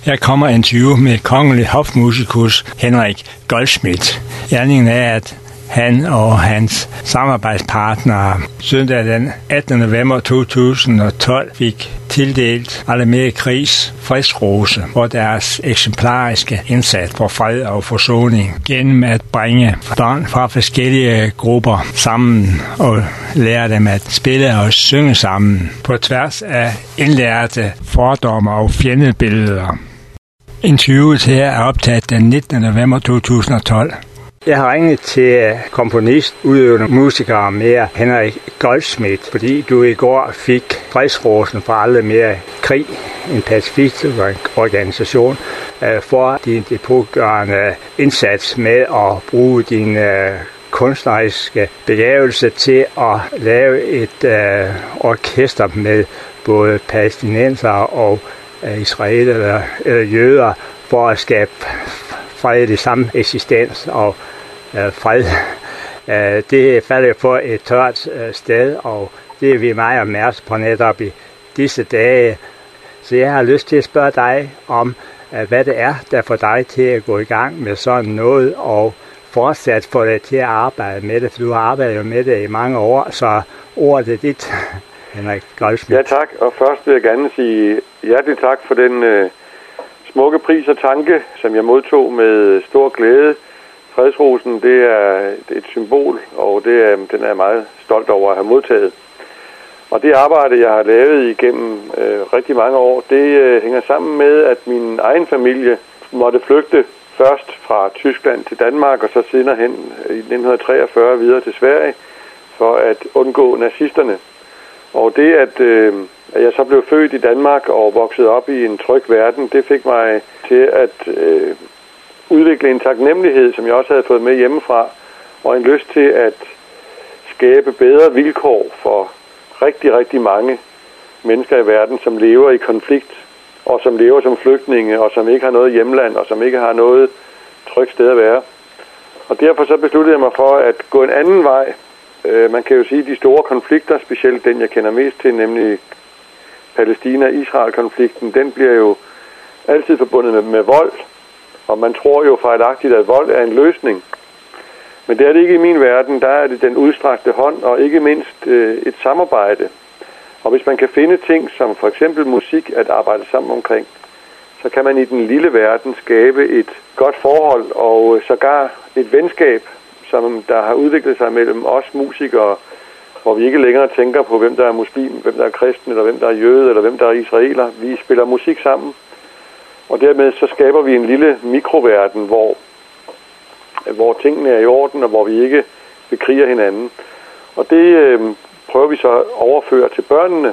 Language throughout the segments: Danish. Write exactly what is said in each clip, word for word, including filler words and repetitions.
Her kommer interview med kongelig hofmusikus Henrik Goldschmidt. Gerningen er, at han og hans samarbejdspartnere søndag den attende november to tusind og tolv fik tildelt Alameda Krigs fredsrose for deres eksemplariske indsats for fred og forsoning gennem at bringe børn fra forskellige grupper sammen og lære dem at spille og synge sammen på tværs af indlærte fordomme og fjendebilleder. Interviewet her er optaget den nittende november to tusind og tolv. Jeg har ringet til komponist, udøvende musiker med Henrik Goldschmidt, fordi du i går fik fredsrosen fra Alameda Krig, en pacifistisk organisation, for din epokegørende indsats med at bruge din kunstneriske begavelse til at lave et orkester med både palæstinensere og israelere eller jøder for at skabe fredelig sameksistens og øh, fred. Øh, det falder på et tørt øh, sted, og det er vi meget opmærksom på netop i disse dage. Så jeg har lyst til at spørge dig om, øh, hvad det er, der får dig til at gå i gang med sådan noget, og fortsat få dig til at arbejde med det, for du har arbejdet med det i mange år, så ordet er dit, Henrik Goldschmidt. Ja, tak, og først vil jeg gerne sige hjertelig tak for den øh, smukke pris og tanke, som jeg modtog med stor glæde. Fredsrosen, det er et symbol, og det er, den er jeg meget stolt over at have modtaget. Og det arbejde, jeg har lavet igennem øh, rigtig mange år, det øh, hænger sammen med, at min egen familie måtte flygte først fra Tyskland til Danmark, og så senere hen i nitten treogfyrre videre til Sverige, for at undgå nazisterne. Og det, at, øh, at jeg så blev født i Danmark og vokset op i en tryg verden, det fik mig til at øh, udvikle en taknemmelighed, som jeg også havde fået med hjemmefra, og en lyst til at skabe bedre vilkår for rigtig, rigtig mange mennesker i verden, som lever i konflikt, og som lever som flygtninge, og som ikke har noget hjemland, og som ikke har noget trygt sted at være. Og derfor så besluttede jeg mig for at gå en anden vej. Man kan jo sige, at de store konflikter, specielt den jeg kender mest til, nemlig Palæstina-Israel-konflikten, den bliver jo altid forbundet med, med vold, og man tror jo fejlagtigt, at vold er en løsning. Men det er det ikke i min verden. Der er det den udstrakte hånd, og ikke mindst øh, et samarbejde. Og hvis man kan finde ting som for eksempel musik at arbejde sammen omkring, så kan man i den lille verden skabe et godt forhold og sågar et venskab, som der har udviklet sig mellem os musikere, hvor vi ikke længere tænker på, hvem der er muslim, hvem der er kristen, eller hvem der er jøde, eller hvem der er israeler. Vi spiller musik sammen, og dermed så skaber vi en lille mikroverden, hvor, hvor tingene er i orden, og hvor vi ikke bekriger hinanden. Og det øh, prøver vi så at overføre til børnene,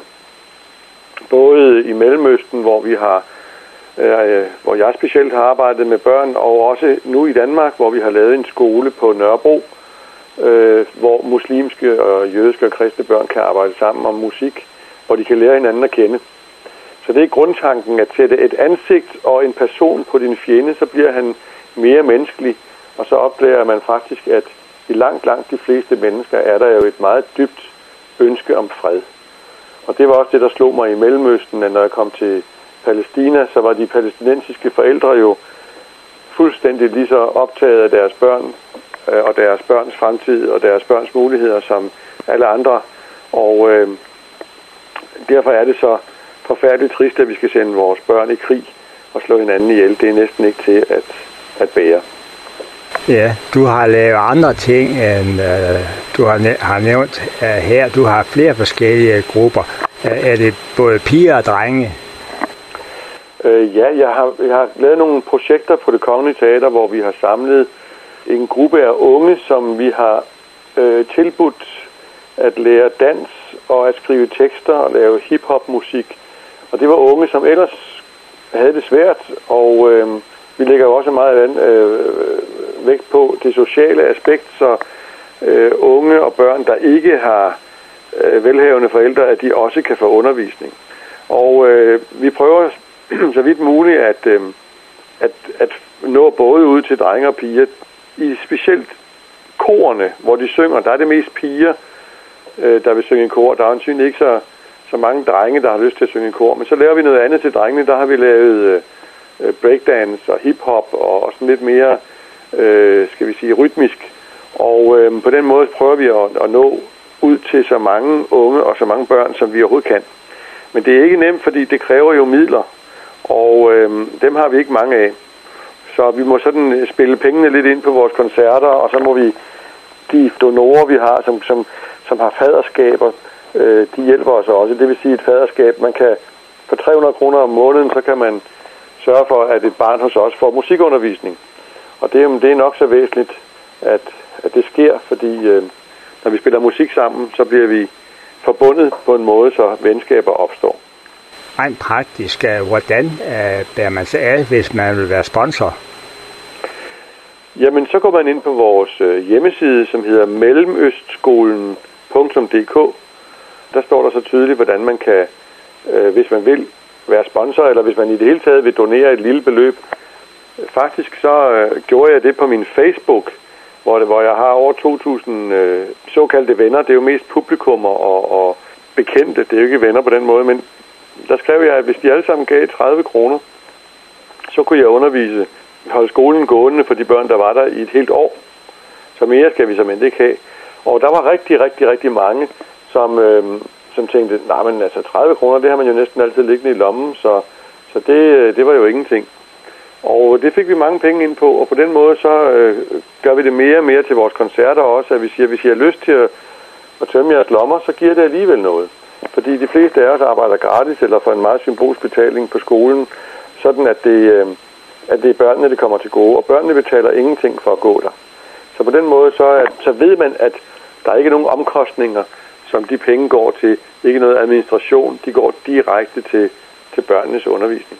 både i Mellemøsten, hvor vi har Øh, hvor jeg specielt har arbejdet med børn, og også nu i Danmark, hvor vi har lavet en skole på Nørrebro, øh, hvor muslimske og jødiske og kristne børn kan arbejde sammen om musik, hvor de kan lære hinanden at kende. Så det er grundtanken at sætte et ansigt og en person på din fjende, så bliver han mere menneskelig, og så opdager man faktisk, at i langt, langt de fleste mennesker er der jo et meget dybt ønske om fred. Og det var også det, der slog mig i Mellemøsten, at når jeg kom til Palæstina, så var de palæstinensiske forældre jo fuldstændig lige så optaget af deres børn øh, og deres børns fremtid og deres børns muligheder som alle andre. Og øh, derfor er det så forfærdeligt trist, at vi skal sende vores børn i krig og slå hinanden ihjel. Det er næsten ikke til at, at bære. Ja, du har lavet andre ting, end øh, du har, næ- har nævnt øh, her. Du har flere forskellige grupper. Øh, er det både piger og drenge? Øh, ja, jeg har, jeg har lavet nogle projekter på Det Kongelige Teater, hvor vi har samlet en gruppe af unge, som vi har øh, tilbudt at lære dans og at skrive tekster og lave hip-hop-musik. Og det var unge, som ellers havde det svært, og øh, vi lægger jo også meget øh, vægt på det sociale aspekt, så øh, unge og børn, der ikke har øh, velhavende forældre, at de også kan få undervisning. Og øh, vi prøver så vidt muligt at, øh, at, at nå både ud til drenge og piger. I specielt korerne, hvor de synger, der er det mest piger, øh, der vil synge i kor. Der er ansynligt ikke så, så mange drenge, der har lyst til at synge i kor. Men så laver vi noget andet til drengene. Der har vi lavet øh, øh, breakdance og hiphop og, og sådan lidt mere, øh, skal vi sige, rytmisk. Og øh, på den måde prøver vi at, at nå ud til så mange unge og så mange børn, som vi overhovedet kan. Men det er ikke nemt, fordi det kræver jo midler, og øh, dem har vi ikke mange af. Så vi må sådan spille pengene lidt ind på vores koncerter, og så må vi, de donorer vi har, som, som, som har faderskaber, øh, de hjælper os også. Det vil sige et faderskab, man kan for tre hundrede kroner om måneden, så kan man sørge for, at et barn hos os får musikundervisning. Og det, det er nok så væsentligt, at, at det sker, fordi øh, når vi spiller musik sammen, så bliver vi forbundet på en måde, så venskaber opstår. Rent praktisk, hvordan bærer man sig af, hvis man vil være sponsor? Jamen, så går man ind på vores hjemmeside, som hedder mellemøstskolen punktum d k. Der står der så tydeligt, hvordan man kan, hvis man vil være sponsor, eller hvis man i det hele taget vil donere et lille beløb. Faktisk så gjorde jeg det på min Facebook, hvor, det, hvor jeg har over to tusind øh, såkaldte venner. Det er jo mest publikummer og, og bekendte. Det er jo ikke venner på den måde, men der skrev jeg, at hvis de alle sammen gav tredive kroner, så kunne jeg undervise, holde skolen gående for de børn, der var der i et helt år. Så mere skal vi som ikke have. Og der var rigtig, rigtig, rigtig mange, som, øh, som tænkte, nej, men altså tredive kroner, det har man jo næsten altid liggende i lommen, så, så det, det var jo ingenting. Og det fik vi mange penge ind på, og på den måde så øh, gør vi det mere og mere til vores koncerter også, at vi siger, at hvis I har lyst til at, at tømme jeres lommer, så giver det alligevel noget. Fordi de fleste af os arbejder gratis eller får en meget symbolsk betaling på skolen, sådan at det, øh, at det er børnene, det kommer til gode, og børnene betaler ingenting for at gå der. Så på den måde så, at, så ved man, at der ikke er nogen omkostninger, som de penge går til, ikke noget administration, de går direkte til, til børnenes undervisning.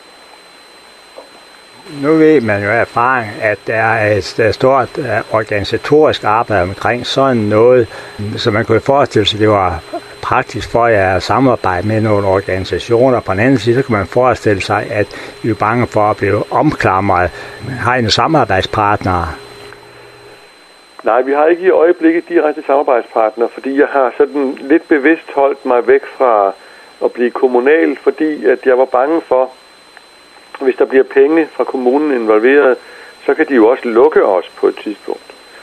Nu ved man jo af erfaring, at der er et stort organisatorisk arbejde omkring sådan noget, så man kunne forestille sig, at det var praktisk for jer at samarbejde med nogle organisationer. På den anden side, så kan man forestille sig, at I er bange for at blive omklamret. Har I nogle samarbejdspartnere? Nej, vi har ikke i øjeblikket direkte samarbejdspartnere, fordi jeg har sådan lidt bevidst holdt mig væk fra at blive kommunal, fordi at jeg var bange for, hvis der bliver penge fra kommunen involveret, så kan de jo også lukke os på et tidspunkt.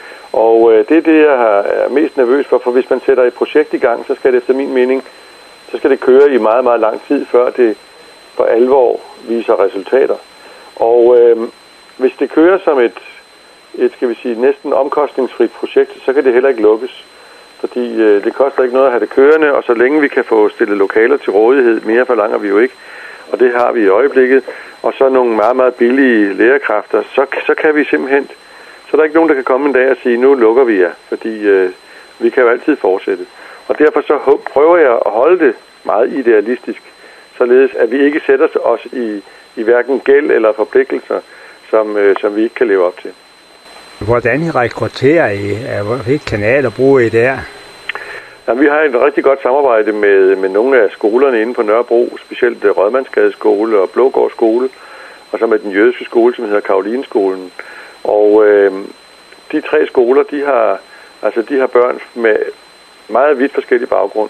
Og øh, det er det, jeg er mest nervøs for, for hvis man sætter et projekt i gang, så skal det efter min mening, så skal det køre i meget, meget lang tid, før det for alvor viser resultater. Og øh, hvis det kører som et, et, skal vi sige, næsten omkostningsfrit projekt, så kan det heller ikke lukkes. Fordi øh, det koster ikke noget at have det kørende, og så længe vi kan få stillet lokaler til rådighed, mere forlanger vi jo ikke. Og det har vi i øjeblikket. Og så nogle meget, meget billige lærerkræfter, så, så kan vi simpelthen, så er der ikke nogen, der kan komme en dag og sige, nu lukker vi jer, fordi øh, vi kan jo altid fortsætte. Og derfor så prøver jeg at holde det meget idealistisk, således at vi ikke sætter os i, i hverken gæld eller forpligtelser, som, øh, som vi ikke kan leve op til. Hvordan I rekrutterer I? Hvilke kanaler bruger I der? Jamen, vi har et rigtig godt samarbejde med, med nogle af skolerne inde på Nørrebro, specielt Rødmandsgade skole og Blågård skole, og så med den jødiske skole, som hedder Karolinskolen. Og øh, de tre skoler, de har, altså, de har børn med meget vidt forskellig baggrund.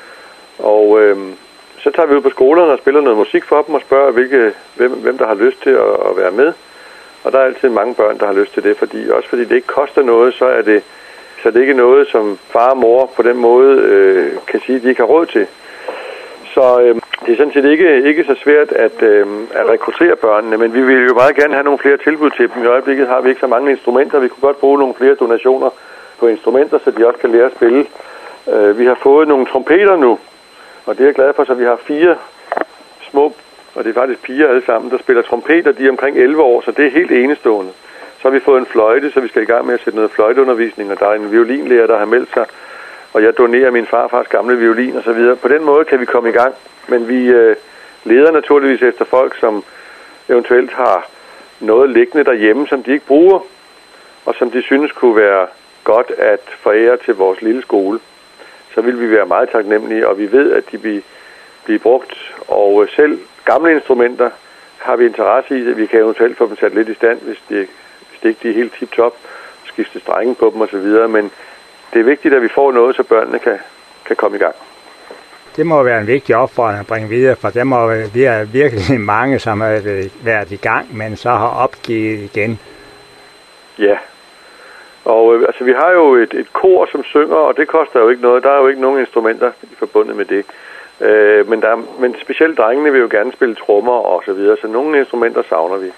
Og øh, så tager vi ud på skolerne og spiller noget musik for dem og spørger, hvilke, hvem, hvem der har lyst til at, at være med. Og der er altid mange børn, der har lyst til det, fordi, også fordi det ikke koster noget, så er det Så det er ikke noget, som far og mor på den måde øh, kan sige, at de ikke har råd til. Så øh, det er sådan set ikke, ikke så svært at, øh, at rekruttere børnene, men vi vil jo meget gerne have nogle flere tilbud til dem. I øjeblikket har vi ikke så mange instrumenter. Vi kunne godt bruge nogle flere donationer på instrumenter, så de også kan lære at spille. Øh, vi har fået nogle trompeter nu, og det er jeg glad for, så vi har fire små, og det er faktisk piger alle sammen, der spiller trompeter. De er omkring elleve år, så det er helt enestående. Så har vi fået en fløjte, så vi skal i gang med at sætte noget fløjteundervisning, og der er en violinlærer, der har meldt sig, og jeg donerer min farfars gamle violin og så videre. På den måde kan vi komme i gang, men vi øh, leder naturligvis efter folk, som eventuelt har noget liggende derhjemme, som de ikke bruger, og som de synes kunne være godt at forære til vores lille skole. Så vil vi være meget taknemmelige, og vi ved, at de bliver, bliver brugt, og selv gamle instrumenter har vi interesse i, at vi kan eventuelt få dem sat lidt i stand, hvis det det ikke de er helt tip-top, skifte strenge på dem osv., men det er vigtigt, at vi får noget, så børnene kan, kan komme i gang. Det må være en vigtig opfordring at bringe videre, for der må være virkelig mange, som har været i gang, men så har opgivet igen. Ja, og øh, altså vi har jo et, et kor, som synger, og det koster jo ikke noget. Der er jo ikke nogen instrumenter forbundet med det. Øh, men, der, men specielt drengene vil jo gerne spille trommer og så videre, så nogle instrumenter savner vi.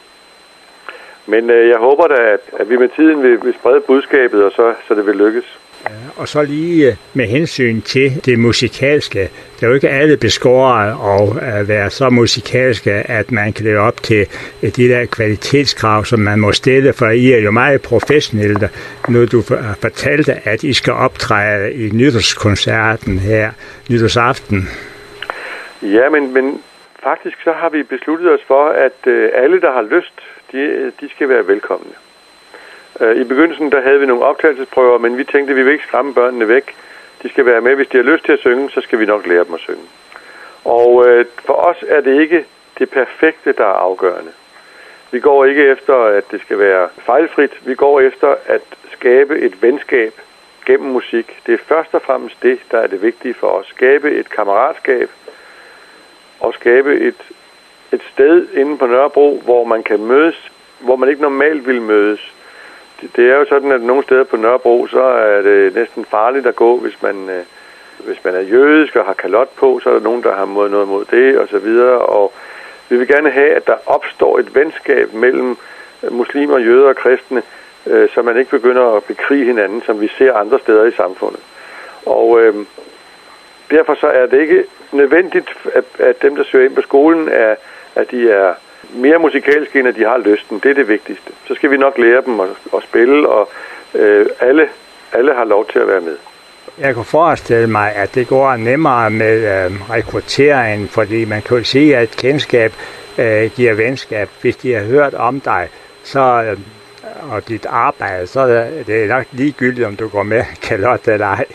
Men øh, jeg håber da, at, at vi med tiden vil, vil sprede budskabet, og så, så det vil lykkes. Ja, og så lige med hensyn til det musikalske. Det er jo ikke alle beskåret at være så musikalske, at man kan leve op til de der kvalitetskrav, som man må stille, for I er jo meget professionelle. Nu du fortalte, at I skal optræde i nytårskoncerten her, nytårsaften. Ja, men, men faktisk så har vi besluttet os for, at øh, alle, der har lyst, de, de skal være velkomne. I begyndelsen der havde vi nogle optagelsesprøver, men vi tænkte, at vi vil ikke skræmme børnene væk. De skal være med. Hvis de har lyst til at synge, så skal vi nok lære dem at synge. Og øh, for os er det ikke det perfekte, der er afgørende. Vi går ikke efter, at det skal være fejlfrit. Vi går efter at skabe et venskab gennem musik. Det er først og fremmest det, der er det vigtige for os. Skabe et kammeratskab og skabe et, et sted inde på Nørrebro, hvor man kan mødes, hvor man ikke normalt vil mødes. Det er jo sådan, at nogle steder på Nørrebro, så er det næsten farligt at gå, hvis man, øh, hvis man er jødisk og har kalot på, så er der nogen, der har mod noget mod det, og så videre. Og vi vil gerne have, at der opstår et venskab mellem muslimer, jøder og kristne, øh, så man ikke begynder at bekrige hinanden, som vi ser andre steder i samfundet. Og øh, derfor så er det ikke nødvendigt, at, at dem, der søger ind på skolen, er, at de er mere musikalske, end at de har lysten. Det er det vigtigste. Så skal vi nok lære dem at, at spille, og øh, alle, alle har lov til at være med. Jeg kunne forestille mig, at det går nemmere med øh, rekruttering, fordi man kan jo sige, at kendskab øh, giver venskab. Hvis de har hørt om dig, så, øh, og dit arbejde, så er det nok ligegyldigt, om du går med kalot eller ej.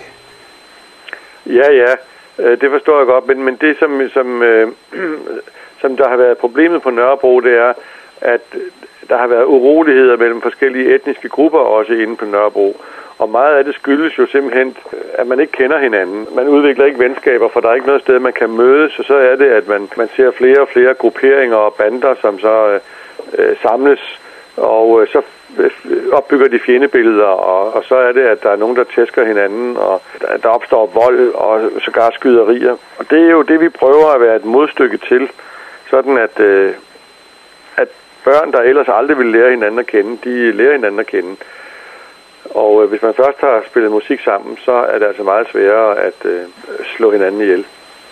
Ja, ja. Det forstår jeg godt, men, men det som... som øh, som der har været problemet på Nørrebro, det er, at der har været uroligheder mellem forskellige etniske grupper også inde på Nørrebro. Og meget af det skyldes jo simpelthen, at man ikke kender hinanden. Man udvikler ikke venskaber, for der er ikke noget sted, man kan mødes. Og så er det, at man, man ser flere og flere grupperinger og bander, som så øh, samles. Og øh, så opbygger de fjendebilleder, og, og så er det, at der er nogen, der tæsker hinanden, og der, der opstår vold og sågar skyderier. Og det er jo det, vi prøver at være et modstykke til. Sådan at, øh, at børn, der ellers aldrig vil lære hinanden at kende, de lærer hinanden at kende. Og øh, hvis man først har spillet musik sammen, så er det altså meget sværere at øh, slå hinanden ihjel.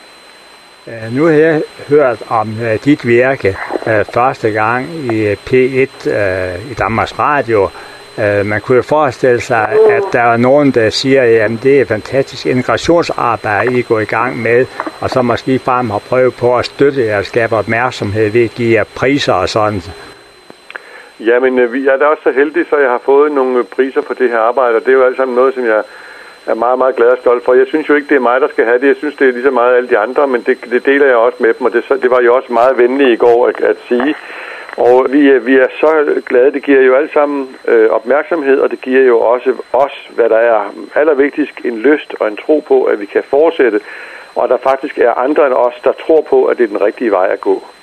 Uh, nu har jeg hørt om uh, dit virke uh, første gang i P et uh, i Danmarks Radio. Uh, man kunne jo forestille sig, at der er nogen, der siger, at det er fantastisk integrationsarbejde, I går i gang med, og så måske frem har prøvet på at støtte jer og skabe opmærksomhed ved at give jer priser og sådan. Jamen, jeg er da også så heldig, så jeg har fået nogle priser for det her arbejde, og det er jo alt sammen noget, som jeg er meget, meget glad og stolt for. Jeg synes jo ikke, det er mig, der skal have det. Jeg synes, det er lige så meget alle de andre, men det, det deler jeg også med dem, og det, det var jo også meget venligt i går at, at sige. Og vi, vi er så glade. Det giver jo alle sammen øh, opmærksomhed, og det giver jo også os, hvad der er allervigtigst, en lyst og en tro på, at vi kan fortsætte, og der faktisk er andre end os, der tror på, at det er den rigtige vej at gå.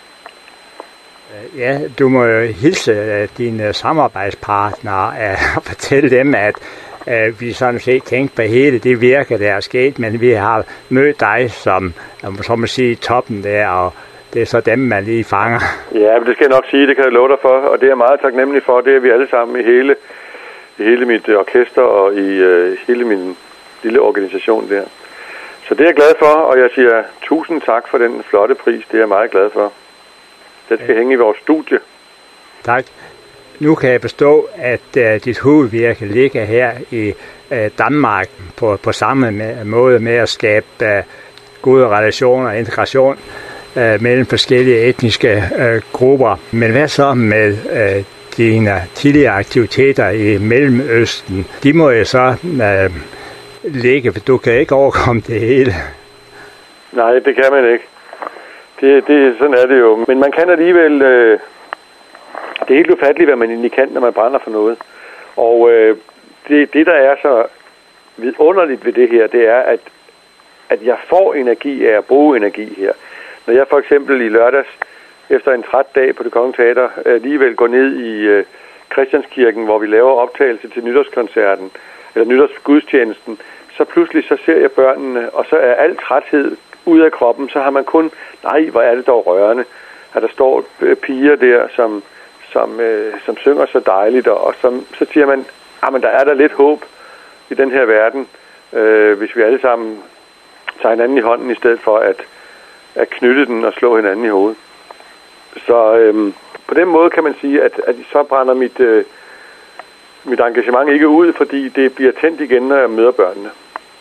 Ja, du må jo hilse dine samarbejdspartnere og fortælle dem, at uh, vi sådan set tænkte på hele det virke, der er sket, men vi har mødt dig som, som man siger, toppen der, og det er så dem, man lige fanger. Ja, men det skal jeg nok sige, det kan jeg love dig for, og det er jeg meget taknemmelig for. Det er vi alle sammen i hele, i hele mit orkester og i uh, hele min lille organisation der. Så det er jeg glad for, og jeg siger tusind tak for den flotte pris, det er jeg meget glad for. Det skal hænge i vores studie. Tak. Nu kan jeg forstå, at uh, dit hovedvirke ligger her i uh, Danmark på, på samme med, måde med at skabe uh, gode relationer og integration uh, mellem forskellige etniske uh, grupper. Men hvad så med uh, dine tidligere aktiviteter i Mellemøsten? De må jo så uh, ligge, for du kan ikke overkomme det hele. Nej, det kan man ikke. Det, det, sådan er det jo. Men man kan alligevel... Øh, det er helt ufatteligt, hvad man egentlig kan, når man brænder for noget. Og øh, det, det, der er så vidunderligt ved det her, det er, at at jeg får energi af at bruge energi her. Når jeg for eksempel i lørdags, efter en træt dag på Det Kongelige Teater, alligevel går ned i øh, Christianskirken, hvor vi laver optagelse til nytårskoncerten, eller nytårsgudstjenesten, så pludselig så ser jeg børnene, og så er al træthed ud af kroppen, så har man kun, nej, hvor er det dog rørende, at der står piger der, som, som, øh, som synger så dejligt, og som, så siger man, ah, men der er der lidt håb i den her verden, øh, hvis vi alle sammen tager hinanden i hånden, i stedet for at, at knytte den og slå hinanden i hovedet. Så øh, på den måde kan man sige, at, at så brænder mit, øh, mit engagement ikke ud, fordi det bliver tændt igen, når jeg møder børnene.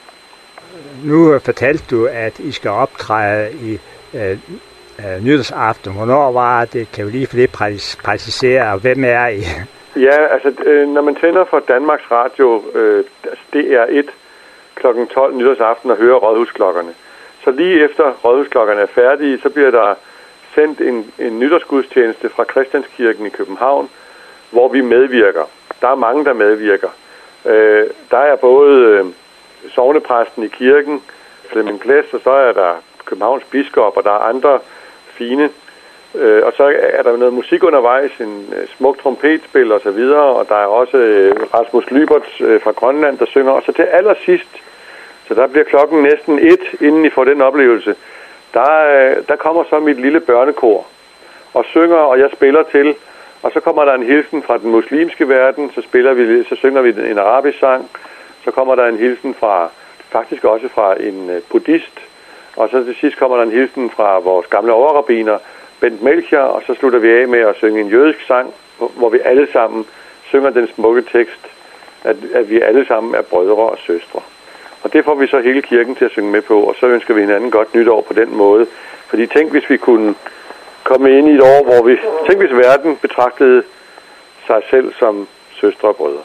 Nu fortalte du, at I skal optræde i øh, øh, nytårsaften. Hvornår var det? Kan vi lige for det præcisere, og hvem er I? Ja, altså øh, når man tænder for Danmarks Radio, øh, D R et klokken tolv nytårsaften og hører rådhusklokkerne. Så lige efter rådhusklokkerne er færdige, så bliver der sendt en, en nytårsgudstjeneste fra Christianskirken i København, hvor vi medvirker. Der er mange, der medvirker. Øh, der er både øh, sognepræsten i kirken, Flemming Glæs, og så er der Københavns biskop, og der er andre fine. Øh, og så er der noget musik undervejs, en øh, smuk trompetspil og så videre, og der er også øh, Rasmus Lyberts øh, fra Grønland, der synger. Og så til allersidst, så der bliver klokken næsten et, inden I får den oplevelse, der, øh, der kommer så mit lille børnekor og synger, og jeg spiller til. Og så kommer der en hilsen fra den muslimske verden, så spiller vi, så synger vi en arabisk sang. Så kommer der en hilsen fra, faktisk også fra en uh, buddhist. Og så til sidst kommer der en hilsen fra vores gamle overrabbiner, Bent Melchior. Og så slutter vi af med at synge en jødisk sang, hvor vi alle sammen synger den smukke tekst, at, at vi alle sammen er brødre og søstre. Og det får vi så hele kirken til at synge med på, og så ønsker vi hinanden godt nytår på den måde. Fordi tænk, hvis vi kunne komme ind i et år, hvor vi, tænk hvis verden betragtede sig selv som søstre og brødre.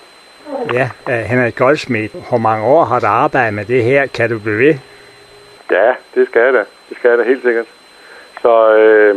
Ja, uh, Henrik Goldschmidt, hvor mange år har du arbejdet med det her? Kan du blive ved? Ja, det skal jeg da. Det skal jeg da helt sikkert. Så øh,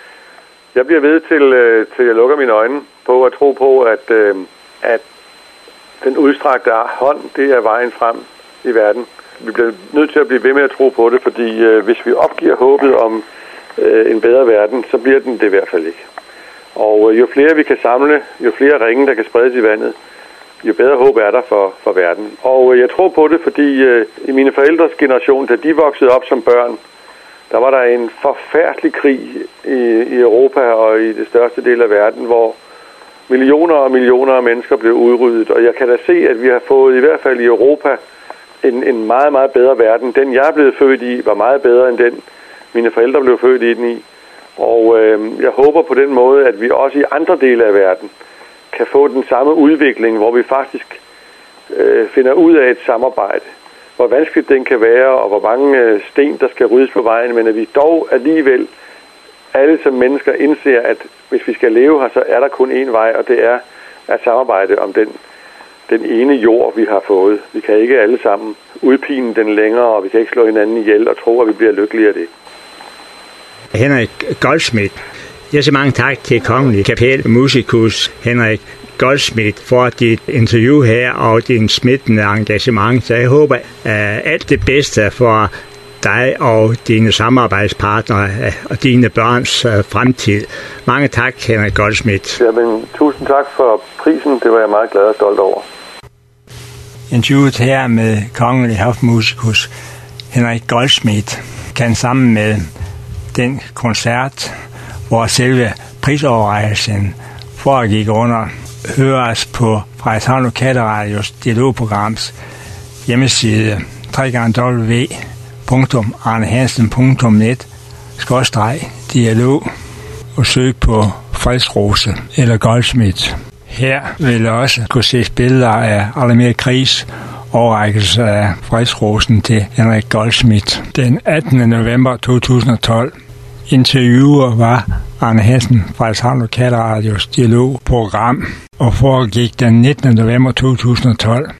jeg bliver ved til, øh, til jeg lukker mine øjne på at tro på, at, øh, at den udstrakte hånd, det er vejen frem i verden. Vi bliver nødt til at blive ved med at tro på det, fordi øh, hvis vi opgiver håbet om øh, en bedre verden, så bliver den det i hvert fald ikke. Og øh, jo flere vi kan samle, jo flere ringe, der kan spredes i vandet, jo bedre håb er der for, for verden. Og øh, jeg tror på det, fordi øh, i mine forældres generation, da de voksede op som børn, der var der en forfærdelig krig i, i Europa og i det største del af verden, hvor millioner og millioner af mennesker blev udryddet. Og jeg kan da se, at vi har fået, i hvert fald i Europa, en, en meget, meget bedre verden. Den, jeg er blevet født i, var meget bedre end den, mine forældre blev født i den i. Og øh, jeg håber på den måde, at vi også i andre dele af verden kan få den samme udvikling, hvor vi faktisk øh, finder ud af et samarbejde. Hvor vanskeligt den kan være, og hvor mange øh, sten, der skal ryddes på vejen, men at vi dog alligevel alle som mennesker indser, at hvis vi skal leve her, så er der kun én vej, og det er at samarbejde om den, den ene jord, vi har fået. Vi kan ikke alle sammen udpine den længere, og vi kan ikke slå hinanden ihjel og tro, at vi bliver lykkelige af det. Henrik Goldschmidt, jeg siger mange tak til Kongelig Kapel Musicus Henrik Goldschmidt for dit interview her og din smittende engagement. Så jeg håber uh, alt det bedste for dig og dine samarbejdspartnere uh, og dine børns uh, fremtid. Mange tak, Henrik Goldschmidt. Jamen, tusind tak for prisen. Det var jeg meget glad og stolt over. Interviewet her med Kongelig Hofmusicus Henrik Goldschmidt kan sammen med den koncert, hvor selve prisoverrækkelsen foregik under, høres på Frederikshavn Lokalradios dialogprograms hjemmeside w w w punktum arne hansen punktum net skråstreg dialog og søg på Fredsrose eller Goldschmidt. Her vil også kunne ses billeder af Alamir Krigs overrækkelse af Fredsrosen til Henrik Goldschmidt den attende november to tusind og tolv. Interviewer var Arne Hansen fra Frederikshavn Lokalradios dialogprogram og foregik den nittende november to tusind og tolv.